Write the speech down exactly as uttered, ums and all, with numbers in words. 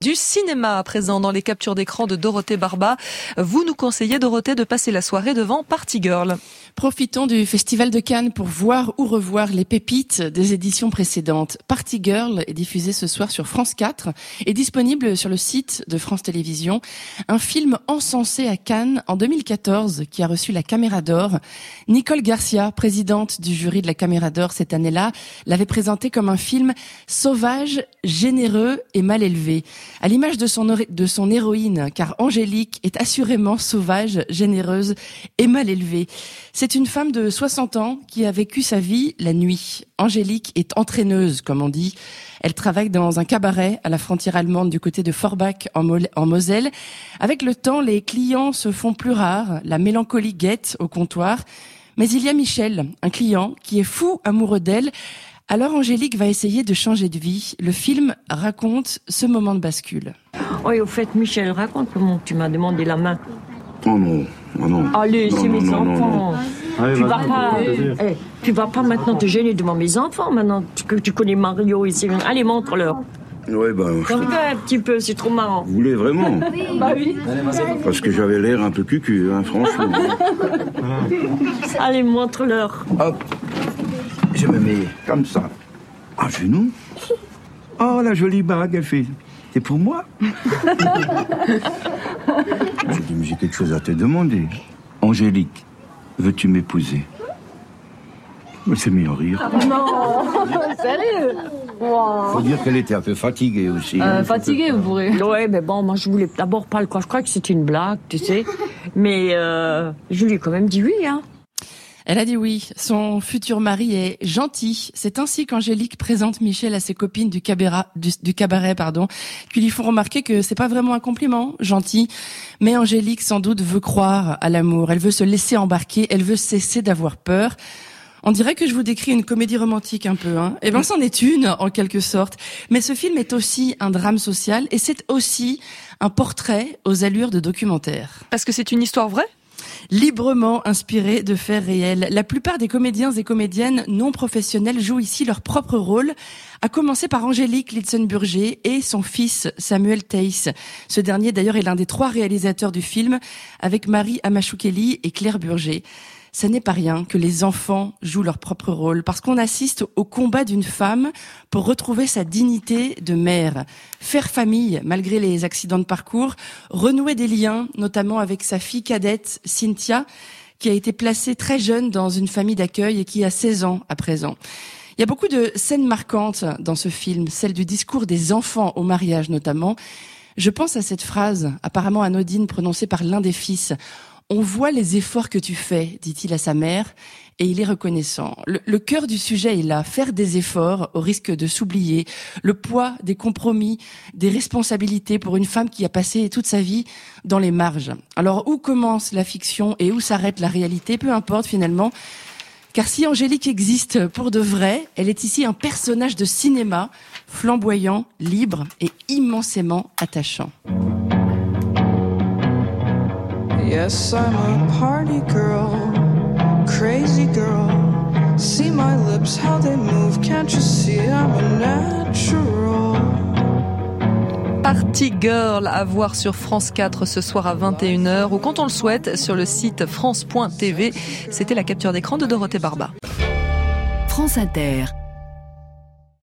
Du cinéma à présent dans les captures d'écran de Dorothée Barba. Vous nous conseillez, Dorothée, de passer la soirée devant Party Girl. Profitons du Festival de Cannes pour voir ou revoir les pépites des éditions précédentes. Party Girl est diffusé ce soir sur France quatre et disponible sur le site de France Télévisions. Un film encensé à Cannes en deux mille quatorze qui a reçu la Caméra d'Or. Nicole Garcia, présidente du jury de la Caméra d'Or cette année-là, l'avait présenté comme un film sauvage, généreux et mal élevé. À l'image de son, de son héroïne, car Angélique est assurément sauvage, généreuse et mal élevée. C'est une femme de soixante ans qui a vécu sa vie la nuit. Angélique est entraîneuse, comme on dit. Elle travaille dans un cabaret à la frontière allemande du côté de Forbach en, Mo- en Moselle. Avec le temps, les clients se font plus rares, la mélancolie guette au comptoir. Mais il y a Michel, un client, qui est fou amoureux d'elle. Alors Angélique va essayer de changer de vie. Le film raconte ce moment de bascule. Oh, et au fait, Michel, raconte comment tu m'as demandé la main. Oh non, oh non. Allez, non, c'est non, mes non, enfants. non, non. Allez, tu, vas vas-y, pas, plaisir. eh, tu vas pas maintenant te gêner devant mes enfants, maintenant que tu connais Mario et Céline. Allez, montre-leur. Ouais, ben, je- Donc, un petit peu, c'est trop marrant. vous voulez vraiment? Bah oui. Parce que j'avais l'air un peu cucu, hein, franchement. Allez, montre-leur. Hop, je me mets comme ça, à genoux. Oh, la jolie bague, elle fait. C'est pour moi. J'ai dit, mais j'ai quelque chose à te demander. Angélique, veux-tu m'épouser? Elle s'est mise à rire. Non, sérieux? Wow. Faut dire qu'elle était un peu fatiguée aussi. Euh, hein. fatigué, vous pourrez. Ouais, mais bon, moi, je voulais d'abord pas le croire. Je crois que c'était une blague, tu sais. Mais euh, je lui ai quand même dit oui, hein. Elle a dit oui. Son futur mari est gentil. C'est ainsi qu'Angélique présente Michel à ses copines du cabaret, du, du cabaret, pardon, qui lui font remarquer que c'est pas vraiment un compliment, gentil. Mais Angélique, sans doute, veut croire à l'amour. Elle veut se laisser embarquer. Elle veut cesser d'avoir peur. On dirait que je vous décris une comédie romantique un peu, hein. Eh ben, c'en est une, en quelque sorte. Mais ce film est aussi un drame social et c'est aussi un portrait aux allures de documentaire. Parce que c'est une histoire vraie ? Librement inspiré de faits réels. La plupart des comédiens et comédiennes non professionnels jouent ici leur propre rôle, à commencer par Angélique Litzenburger et son fils Samuel Theiss. Ce dernier d'ailleurs est l'un des trois réalisateurs du film, avec Marie Amachoukeli et Claire Burger. Ce n'est pas rien que les enfants jouent leur propre rôle, parce qu'on assiste au combat d'une femme pour retrouver sa dignité de mère, faire famille malgré les accidents de parcours, renouer des liens, notamment avec sa fille cadette Cynthia, qui a été placée très jeune dans une famille d'accueil et qui a seize ans à présent. Il y a beaucoup de scènes marquantes dans ce film, celle du discours des enfants au mariage notamment. Je pense à cette phrase apparemment anodine prononcée par l'un des fils. On voit les efforts que tu fais, dit-il à sa mère, et il est reconnaissant. Le, le cœur du sujet est là, faire des efforts au risque de s'oublier, le poids des compromis, des responsabilités pour une femme qui a passé toute sa vie dans les marges. Alors où commence la fiction et où s'arrête la réalité, peu importe finalement, car si Angélique existe pour de vrai, elle est ici un personnage de cinéma, flamboyant, libre et immensément attachant. Yes, I'm a party girl, crazy girl. See my lips, how they move, can't you see I'm a natural? Party Girl à voir sur France quatre ce soir à vingt et une heures ou quand on le souhaite sur le site france point t v. C'était la capture d'écran de Dorothée Barba. France Inter.